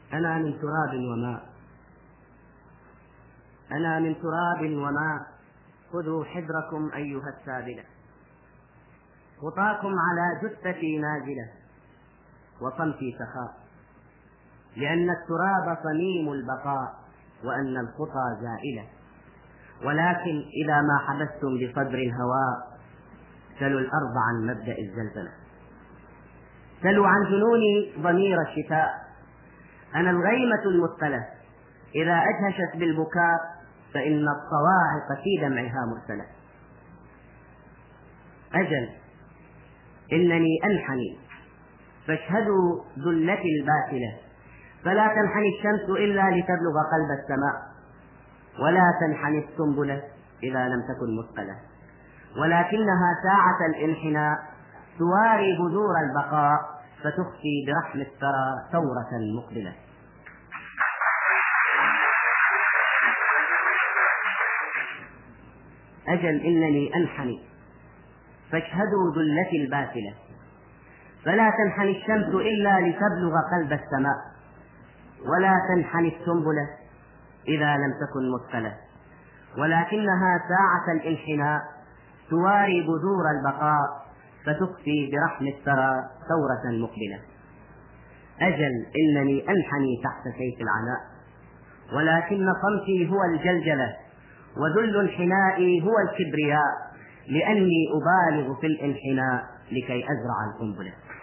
أنا من تراب وماء، أنا من تراب وماء، خذوا حذركم أيها السابلة. خطاكم على جثتي نازلة وصمتي سخاء، لأن التراب صميم البقاء وأن الخطى زائلة. ولكن إذا ما حبستم بصدر الهواء سلوا الأرض عن مبدأ الزلزلة، سلوا عن جنون ضمير الشتاء. أنا الغيمة المثقلة إذا أجهشت بالبكاء فإن الصواعق في دمعها مرسلة. أجل إنني أنحني فاشهدوا ذلتي الباسلة، فلا تنحني الشمس إلا لتبلغ قلب السماء، ولا تنحني السنبلة إذا لم تكن مثقلة، ولكنها ساعة الانحناء تواري بذور البقاء فتخفي برحم الثرى ثورة مقبلة. أجل إنني أنحني فاشهدوا ذلتي الباسلة، فلا تنحني الشمس إلا لتبلغ قلب السماء، ولا تنحني السنبلة إذا لم تكن مثقلة، ولكنها ساعة الانحناء تواري بذور البقاء فتخفي برحم الثرى ثورة مقبلة. أجل إنني أنحني تحت سيف العناء، ولكن صمتي هو الجلجلة، وذل انحنائي هو الكبرياء، لأني أبالغ في الانحناء لكي أزرع القنبلة.